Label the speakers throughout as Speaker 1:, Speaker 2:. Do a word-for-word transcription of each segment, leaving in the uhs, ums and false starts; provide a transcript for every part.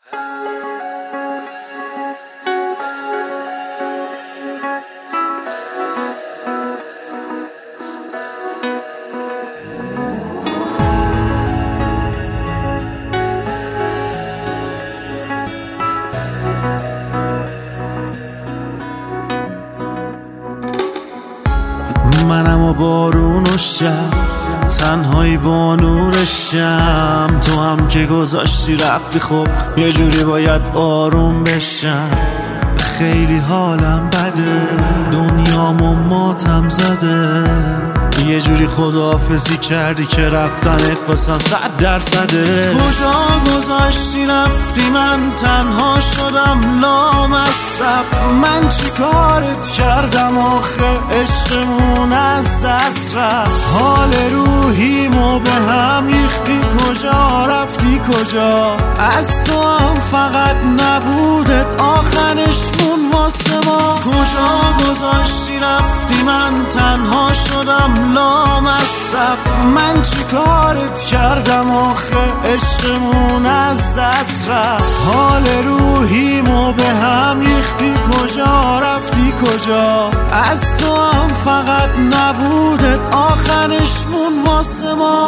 Speaker 1: منم و بارون و شب تنهایی با نور شم، تو هم که گذاشتی رفتی، خب یه جوری باید آروم بشم. خیلی حالم بده، دنیامو ماتم زده، یه جوری خداحافظی کردی که رفتنت واسم صد درصده. کجا گذاشتی رفتی، من تنها شدم لامصب. من چی کارت کردم آخه عشقمون از دست رفت. حال روحیمو به هم ریختی، کجا رفتی کجا؟ از تو هم فقط نبودت آخرشمون واسه ما. کجا گذاشتی رفتی، من تنها شدم لامصب. من چی کارت کردم آخه عشقمون از دست رفت. حال روحیمو به هم ریختی، کجا رفتی کجا؟ از تو هم فقط نبودت آخرشمون واسه ما.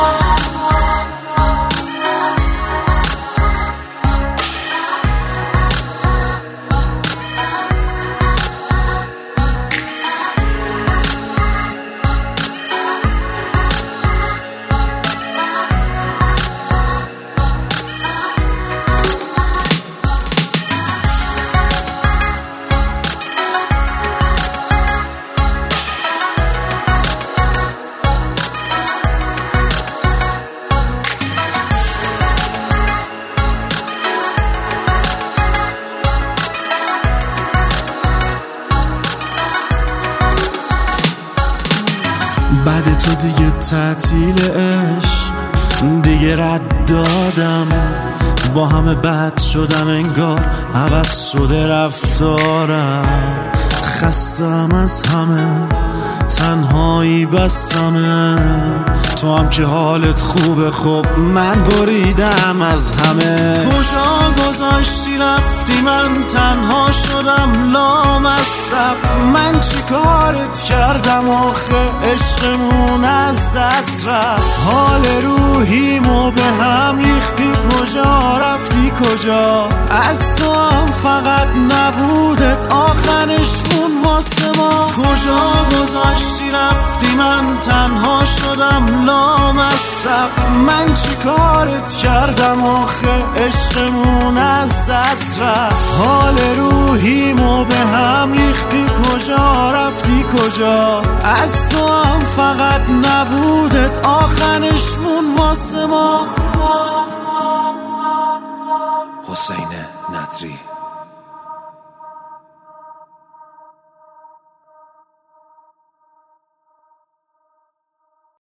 Speaker 1: بعد تو دیگه تعطیل عشق دیگه رد دادم، با همه بد شدم انگار عوض شده رفتارم. خستم از همه، تنهایی بسمه، تو هم که حالت خوبه خب من بریدم از همه. کجا گذاشتی رفتی، من تنها شدم لامصب. من چی کارت کردم آخه عشقمون از دست رفت. حال روحیمو به هم ریختی، کجا رفتی کجا؟ از تو هم فقط نبودت آخرشمون واسه ما. کجا گذاشتی رفتی، من تنها شدم لامصب. من چی کارت کردم آخه عشقمون از دست رفت. حال روحیمو به هم ریختی، کجا رفتی کجا؟ از تو هم فقط نبودت آخرشمون واسه ما.